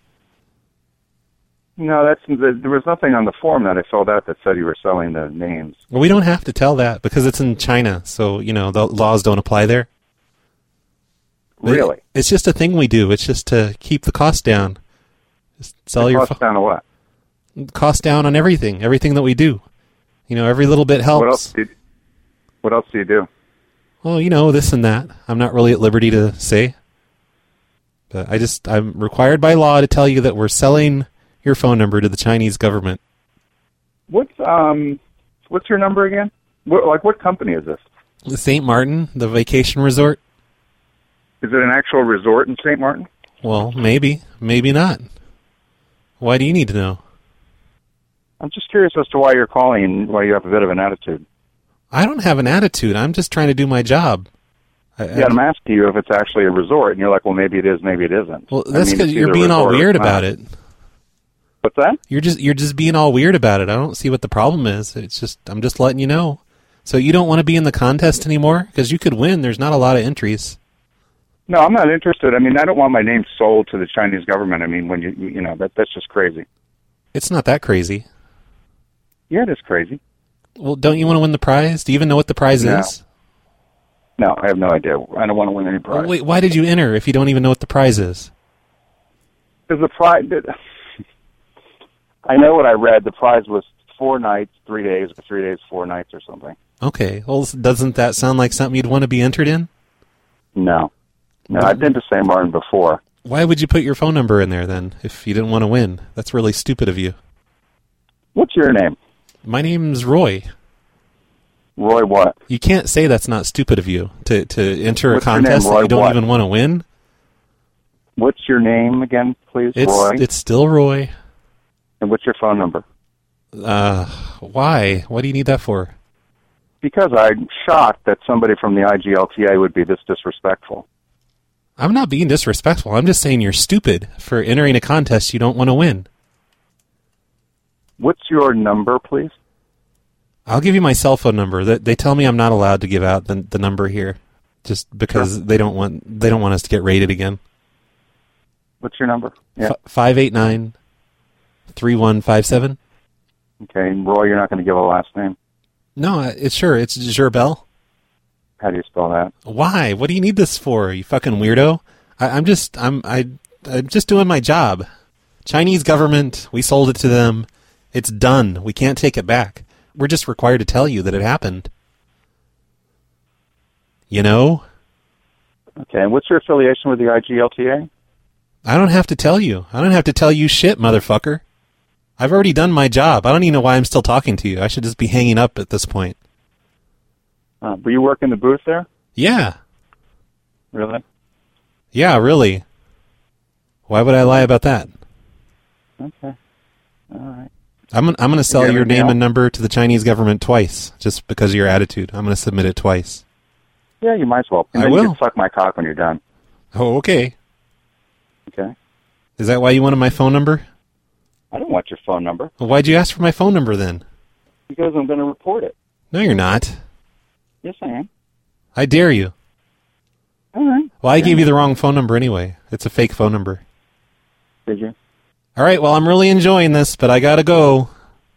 No, there was nothing on the form that I filled out that said you were selling the names. Well, we don't have to tell that because it's in China, so, you know, the laws don't apply there. Really? It's just a thing we do. It's just to keep the cost down. Just sell your cost down on what? Cost down on everything that we do. You know, every little bit helps. What else do you do? Well, you know, this and that. I'm not really at liberty to say. But I'm required by law to tell you that we're selling your phone number to the Chinese government. What's your number again? What company is this? The St. Martin, the vacation resort. Is it an actual resort in St. Martin? Well, maybe. Maybe not. Why do you need to know? I'm just curious as to why you're calling and why you have a bit of an attitude. I don't have an attitude. I'm just trying to do my job. I'm asking you if it's actually a resort, and you're like, well, maybe it is, maybe it isn't. Well, that's because you're being all weird about it. What's that? You're just being all weird about it. I don't see what the problem is. I'm just letting you know. So you don't want to be in the contest anymore? Because you could win. There's not a lot of entries. No, I'm not interested. I mean, I don't want my name sold to the Chinese government. I mean, when you know, that's just crazy. It's not that crazy. Yeah, it is crazy. Well, don't you want to win the prize? Do you even know what the prize is? No, I have no idea. I don't want to win any prize. Well, wait, why did you enter if you don't even know what the prize is? Because the prize... I know what I read. The prize was 4 nights, 3 days, or 3 days, 4 nights, or something. Okay. Well, doesn't that sound like something you'd want to be entered in? No. No, I've been to St. Martin before. Why would you put your phone number in there, then, if you didn't want to win? That's really stupid of you. What's your name? My name's Roy. Roy what? You can't say that's not stupid of you, to enter a contest that you don't even want to win. What's your name again, please, Roy? It's still Roy. And what's your phone number? Why? What do you need that for? Because I'm shocked that somebody from the IGLTA would be this disrespectful. I'm not being disrespectful. I'm just saying you're stupid for entering a contest you don't want to win. What's your number, please? I'll give you my cell phone number. They tell me I'm not allowed to give out the number here, just because they don't want us to get raided again. What's your number? Yeah. 589-3157. Okay, Roy, you're not going to give a last name. No, it's Gerbel. How do you spell that? Why? What do you need this for? You fucking weirdo. I'm just doing my job. Chinese government. We sold it to them. It's done. We can't take it back. We're just required to tell you that it happened. You know? Okay, and what's your affiliation with the IGLTA? I don't have to tell you. I don't have to tell you shit, motherfucker. I've already done my job. I don't even know why I'm still talking to you. I should just be hanging up at this point. Were you working the booth there? Yeah. Really? Yeah, really. Why would I lie about that? Okay. All right. I'm going to sell your name and number to the Chinese government twice, just because of your attitude. I'm going to submit it twice. Yeah, you might as well. And I then will. You can suck my cock when you're done. Oh, okay. Okay. Is that why you wanted my phone number? I don't want your phone number. Well, why'd you ask for my phone number then? Because I'm going to report it. No, you're not. Yes, I am. I dare you. All right. Well, I gave you the wrong phone number anyway. It's a fake phone number. Did you? All right, well, I'm really enjoying this, but I gotta go.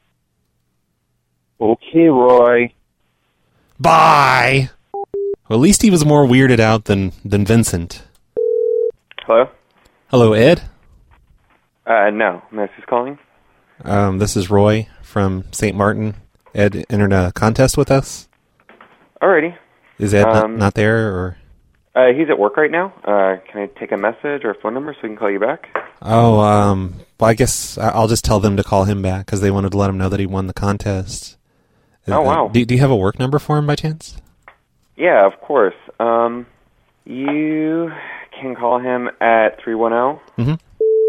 Okay, Roy. Bye! Well, at least he was more weirded out than Vincent. Hello? Hello, Ed? No. Mass is calling? This is Roy from St. Martin. Ed entered a contest with us. Alrighty. Is Ed not there, or...? He's at work right now. Can I take a message or a phone number so we can call you back? Oh, well, I guess I'll just tell them to call him back because they wanted to let him know that he won the contest. Oh, wow. Do you have a work number for him by chance? Yeah, of course. You can call him at 310-72.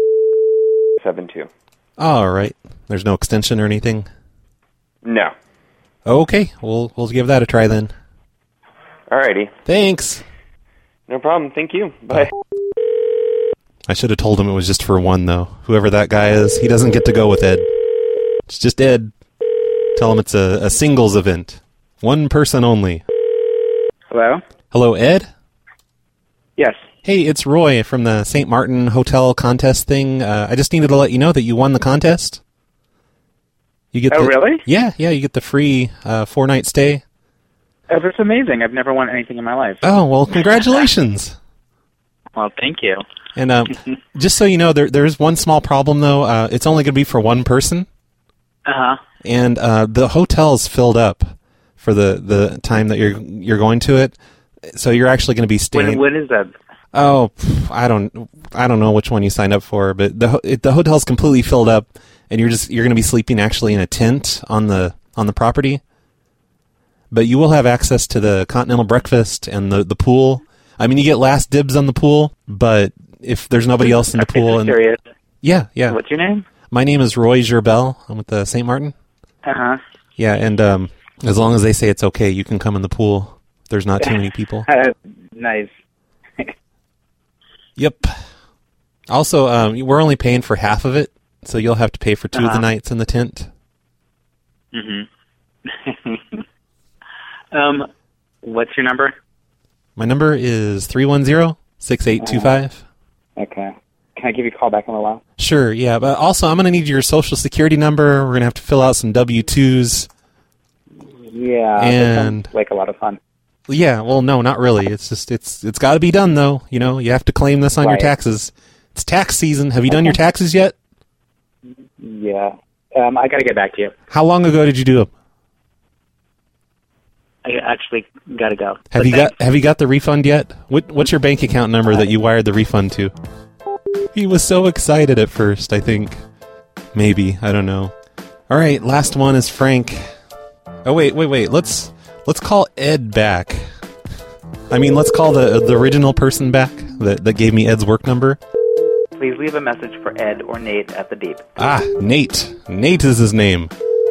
All right. There's no extension or anything? No. Okay, we'll give that a try then. Alrighty. Thanks. No problem. Thank you. Bye. I should have told him it was just for one, though. Whoever that guy is, he doesn't get to go with Ed. It's just Ed. Tell him it's a singles event. One person only. Hello? Hello, Ed? Yes. Hey, it's Roy from the St. Martin Hotel contest thing. I just needed to let you know that you won the contest. You get really? Yeah, you get the free 4-night stay. Oh, that's amazing. I've never won anything in my life. Oh, well, congratulations. Well, thank you. And just so you know, there's one small problem, though. It's only going to be for one person. Uh-huh. And the hotel's filled up for the time that you're going to it. So you're actually going to be staying... When is that? Oh, I don't know which one you signed up for, but the hotel's completely filled up, and you're going to be sleeping actually in a tent on the property. But you will have access to the continental breakfast and the pool. I mean, you get last dibs on the pool, but if there's nobody else in the pool... Serious. Yeah. What's your name? My name is Roy Gerbel. I'm with the St. Martin. Uh-huh. Yeah, and as long as they say it's okay, you can come in the pool. There's not too many people. Nice. Yep. Also, we're only paying for half of it, so you'll have to pay for 2 of the nights in the tent. Mm-hmm. What's your number? My number is 310-6825. Okay. Can I give you a call back in a while? Sure, yeah. But also, I'm going to need your Social Security number. We're going to have to fill out some W-2s. Yeah, and that sounds like a lot of fun. Yeah, well, no, not really. It's just it's got to be done, though. You know, you have to claim this on your taxes. It's tax season. Have you done your taxes yet? Yeah. I got to get back to you. How long ago did you do them? I actually got to go. Have you got the refund yet? What's your bank account number that you wired the refund to? He was so excited at first, I think. Maybe, I don't know. All right, last one is Frank. Oh wait. Let's call Ed back. I mean, let's call the original person back that gave me Ed's work number. Please leave a message for Ed or Nate at the beep. Ah, Nate. Nate is his name.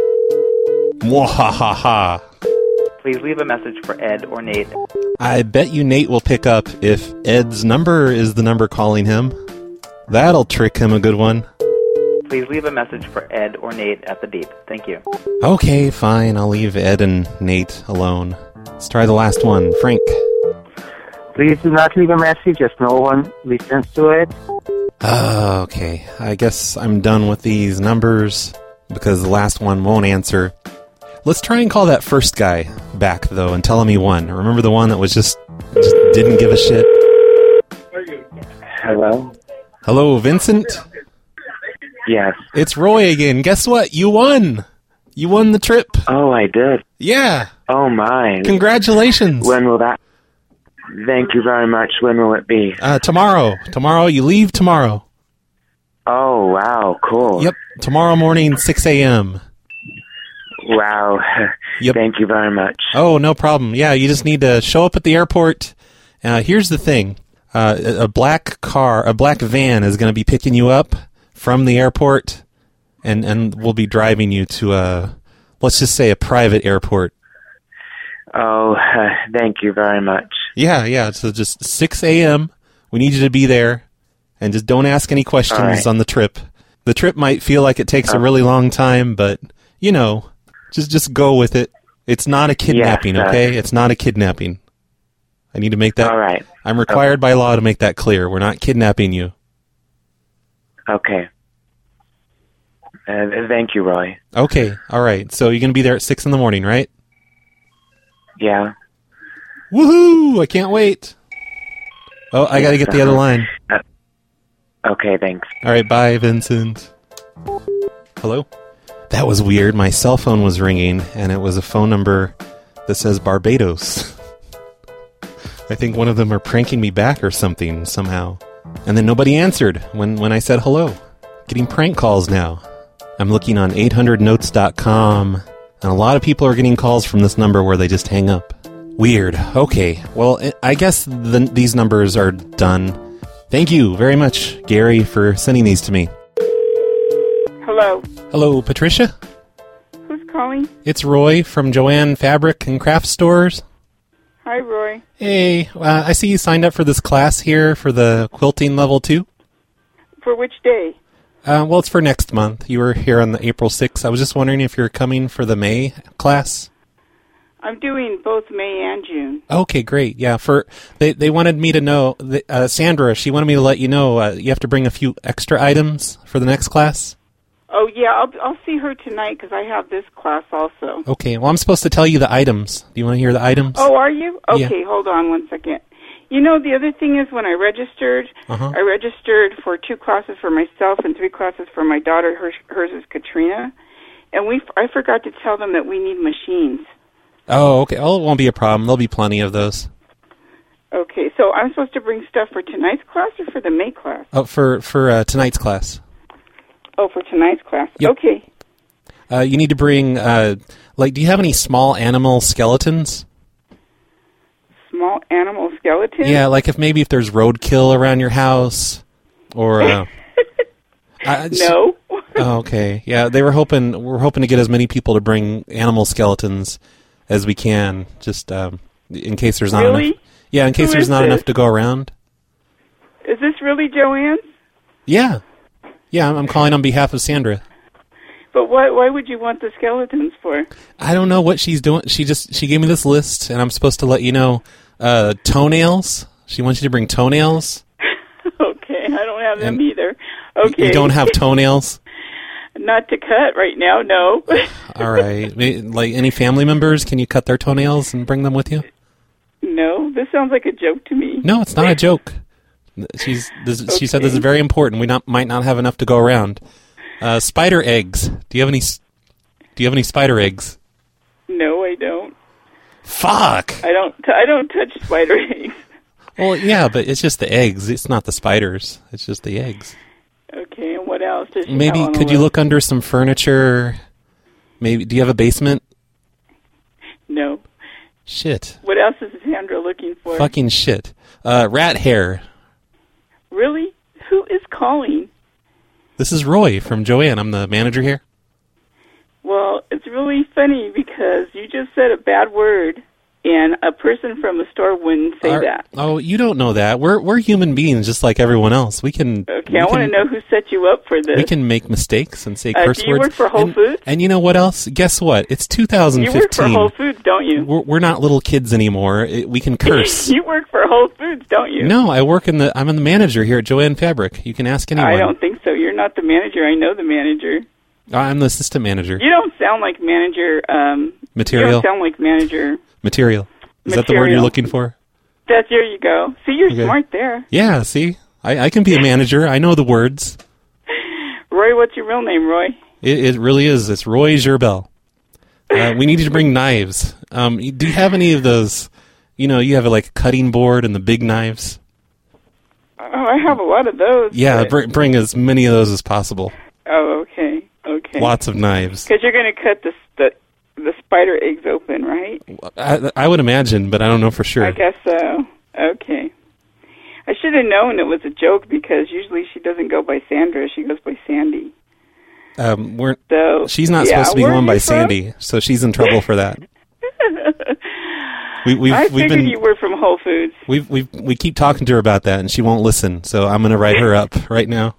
Mwahaha. Please leave a message for Ed or Nate. I bet you Nate will pick up if Ed's number is the number calling him. That'll trick him a good one. Please leave a message for Ed or Nate at the beep. Thank you. Okay, fine. I'll leave Ed and Nate alone. Let's try the last one. Frank. Please do not leave a message if no one listens to it. Okay. I guess I'm done with these numbers because the last one won't answer. Let's try and call that first guy back, though, and tell him he won. Remember the one that was just didn't give a shit? Hello? Hello, Vincent? Yes. It's Roy again. Guess what? You won. You won the trip. Oh, I did? Yeah. Oh, my. Congratulations. When will that... Thank you very much. When will it be? Tomorrow. Tomorrow. You leave tomorrow. Oh, wow. Cool. Yep. Tomorrow morning, 6 a.m. Wow. Yep. Thank you very much. Oh, no problem. Yeah, you just need to show up at the airport. Here's the thing. A black van is going to be picking you up from the airport, and we'll be driving you to let's just say a private airport. Oh, thank you very much. Yeah, so just 6 a.m. We need you to be there, and just don't ask any questions on the trip. The trip might feel like it takes a really long time, but, you know, just go with it. It's not a kidnapping, okay? It's not a kidnapping. I need to make that... All right. I'm required by law to make that clear. We're not kidnapping you. Okay. Thank you, Roy. Okay, all right. So you're going to be there at 6 in the morning, right? Yeah. Woohoo! I can't wait. Oh, I got to get the other line. Okay, thanks. All right, bye, Vincent. Hello? That was weird. My cell phone was ringing, and it was a phone number that says Barbados. I think one of them are pranking me back or something, somehow. And then nobody answered when I said hello. Getting prank calls now. I'm looking on 800notes.com, and a lot of people are getting calls from this number where they just hang up. Weird. Okay, well, I guess these numbers are done. Thank you very much, Gary, for sending these to me. Hello. Hello, Patricia? Who's calling? It's Roy from Joanne Fabric and Craft Stores. Hi, Roy. Hey, I see you signed up for this class here for the quilting level 2. For which day? Well, it's for next month. You were here on the April 6th. I was just wondering if you're coming for the May class. I'm doing both May and June. Okay, great. Yeah, they wanted me to know, Sandra, she wanted me to let you know you have to bring a few extra items for the next class. Oh, yeah, I'll see her tonight because I have this class also. Okay, well, I'm supposed to tell you the items. Do you want to hear the items? Oh, are you? Okay, yeah. Hold on one second. You know, the other thing is when I registered, I registered for 2 classes for myself and 3 classes for my daughter. Hers is Katrina. And I forgot to tell them that we need machines. Oh, okay. Oh, it won't be a problem. There'll be plenty of those. Okay, so I'm supposed to bring stuff for tonight's class or for the May class? Oh, for tonight's class. Oh, for tonight's class. Yep. Okay. You need to bring, do you have any small animal skeletons? small animal skeletons? Yeah, like if there's roadkill around your house, or no. Oh, okay, yeah, we're hoping to get as many people to bring animal skeletons as we can, just in case there's not enough. Yeah, in case there's not enough to go around. Is this really Joanne's? Yeah, I'm calling on behalf of Sandra. But why would you want the skeletons for? I don't know what she's doing. She gave me this list, and I'm supposed to let you know. Toenails. She wants you to bring toenails. Okay, I don't have them either. Okay. You don't have toenails? Not to cut right now, no. All right. Like any family members, can you cut their toenails and bring them with you? No, this sounds like a joke to me. No, it's not a joke. She said this is very important. We might not have enough to go around. Spider eggs. Do you have any spider eggs? No, I don't. Fuck. I don't touch spider eggs. Well, yeah, but it's just the eggs. It's not the spiders. It's just the eggs. Okay, and what else does she Maybe have on could the you list? look under some furniture? Maybe do you have a basement? No. Shit. What else is Sandra looking for? Fucking shit. Rat hair. Really? Who is calling? This is Roy from Joanne. I'm the manager here. Well, it's really funny because you just said a bad word, and a person from a store wouldn't say that. Oh, you don't know that. We're human beings just like everyone else. We can. Okay, I want to know who set you up for this. We can make mistakes and say curse do you words. work for Whole Foods? And you know what else? Guess what? It's 2015. You work for Whole Foods, don't you? We're not little kids anymore. We can curse. You work for Whole Foods, don't you? No, I'm the manager here at Joanne Fabric. You can ask anyone. I don't think so. You're not the manager. I know the manager. I'm the assistant manager. You don't sound like manager. Material. You don't sound like manager. Material. Is that the word you're looking for? There you go. See, you're Okay. smart there. Yeah, see? I can be a manager. I know the words. Roy, what's your real name, Roy? It really is. It's Roy Gerbel. We need you to bring knives. Do you have any of those, you have like a cutting board and the big knives? Oh, I have a lot of those. Yeah, but- bring as many of those as possible. Oh, okay. Lots of knives. Because you're going to cut the spider eggs open, right? I would imagine, but I don't know for sure. I guess so. Okay. I should have known it was a joke because usually she doesn't go by Sandra. She goes by Sandy. She's not supposed to be going by Sandy, so she's in trouble for that. I figured you were from Whole Foods. We keep talking to her about that, and she won't listen. So I'm going to write her up right now.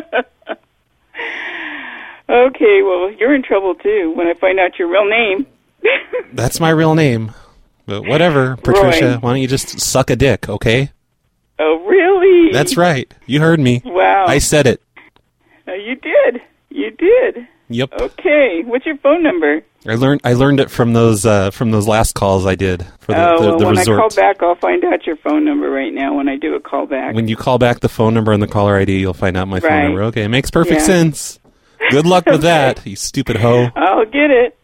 Okay, well, you're in trouble too when I find out your real name. That's my real name. But whatever, Patricia. Roy. Why don't you just suck a dick, okay? Oh, really? That's right. You heard me. Wow. I said it. You did. You did. Yep. Okay. What's your phone number? I learned it from those last calls I did for the when resort. I call back, I'll find out your phone number right now when I do a call back. When you call back the phone number and the caller ID, you'll find out my phone Right. number. Okay, it makes perfect Yeah. sense. Good luck with that, you stupid hoe. I'll get it.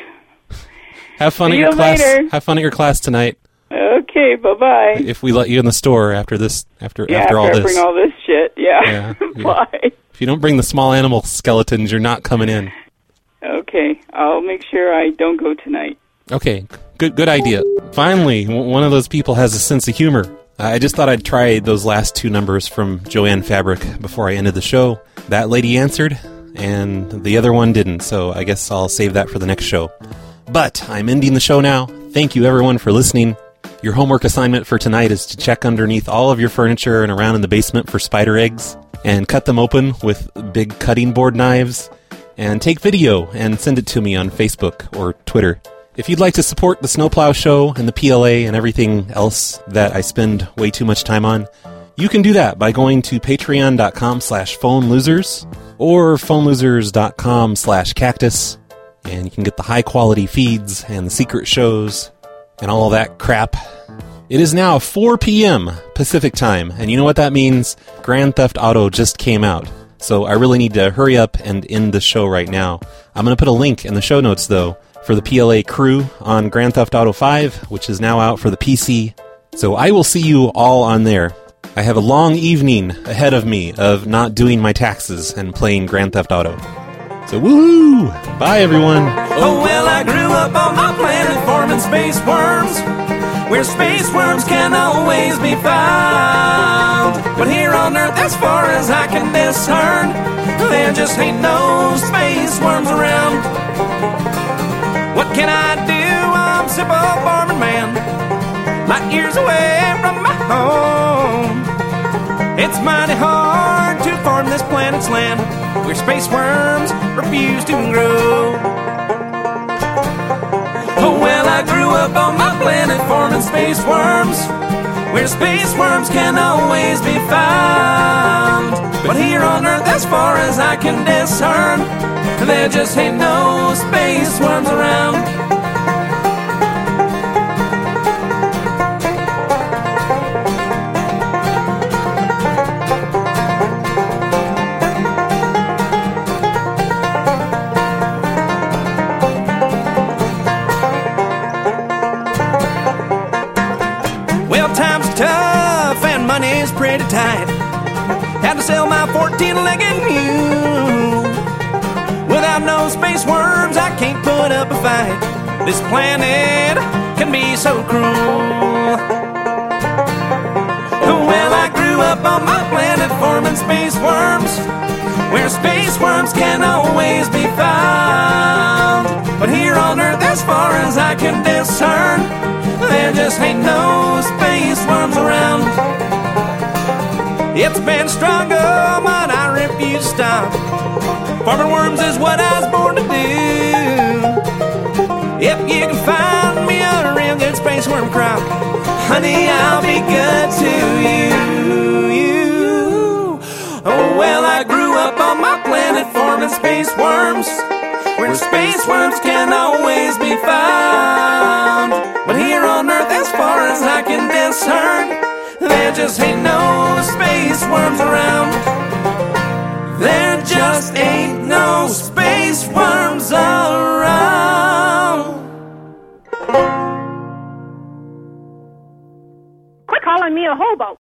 Have fun See at your you class. later. Have fun at your class tonight. Okay, bye-bye. If we let you in the store after this, after all I this. bring all this shit. Yeah. Yeah. Bye. If you don't bring the small animal skeletons, you're not coming in. Okay, I'll make sure I don't go tonight. Okay, good idea. Finally, one of those people has a sense of humor. I just thought I'd try those last two numbers from Joanne Fabric before I ended the show. That lady answered, and the other one didn't, so I guess I'll save that for the next show. But I'm ending the show now. Thank you, everyone, for listening. Your homework assignment for tonight is to check underneath all of your furniture and around in the basement for spider eggs, and cut them open with big cutting board knives, and take video and send it to me on Facebook or Twitter. If you'd like to support the Snowplow Show and the PLA and everything else that I spend way too much time on, you can do that by going to patreon.com/phonelosers or phonelosers.com/cactus, and you can get the high quality feeds and the secret shows and all that crap. It is now 4 p.m. Pacific time, and you know what that means? Grand Theft Auto just came out. So I really need to hurry up and end the show right now. I'm going to put a link in the show notes, though, for the PLA crew on Grand Theft Auto 5, which is now out for the PC. So I will see you all on there. I have a long evening ahead of me of not doing my taxes and playing Grand Theft Auto. So woohoo! Bye, everyone! Oh, well, I grew up on my planet forming space worms. where space worms can always be found. But here on Earth, as far as I can discern, there just ain't no space worms around. What can I do? I'm a simple farming man, light years away from my home. It's mighty hard to farm this planet's land, where space worms refuse to grow. Oh, well, I grew up on my planet farming space worms, where space worms can always be found. But here on Earth, as far as I can discern, there just ain't no space worms around. Tough and money's pretty tight. Had to sell my 14-legged mule. Without no space worms, I can't put up a fight. This planet can be so cruel. Well, I grew up on my planet farming space worms, where space worms can always be found. But here on Earth, as far as I can discern, there just ain't no space worms around. It's been struggle, but I refuse to stop. Farming worms is what I was born to do. If you can find me a real good space worm crop, honey, I'll be good to you. Oh, well, I grew up on my planet farming space worms, where space worms can always be found. But here on Earth, as far as I can discern, there just ain't no space worms around. There just ain't no space worms around. Quit calling me a hobo.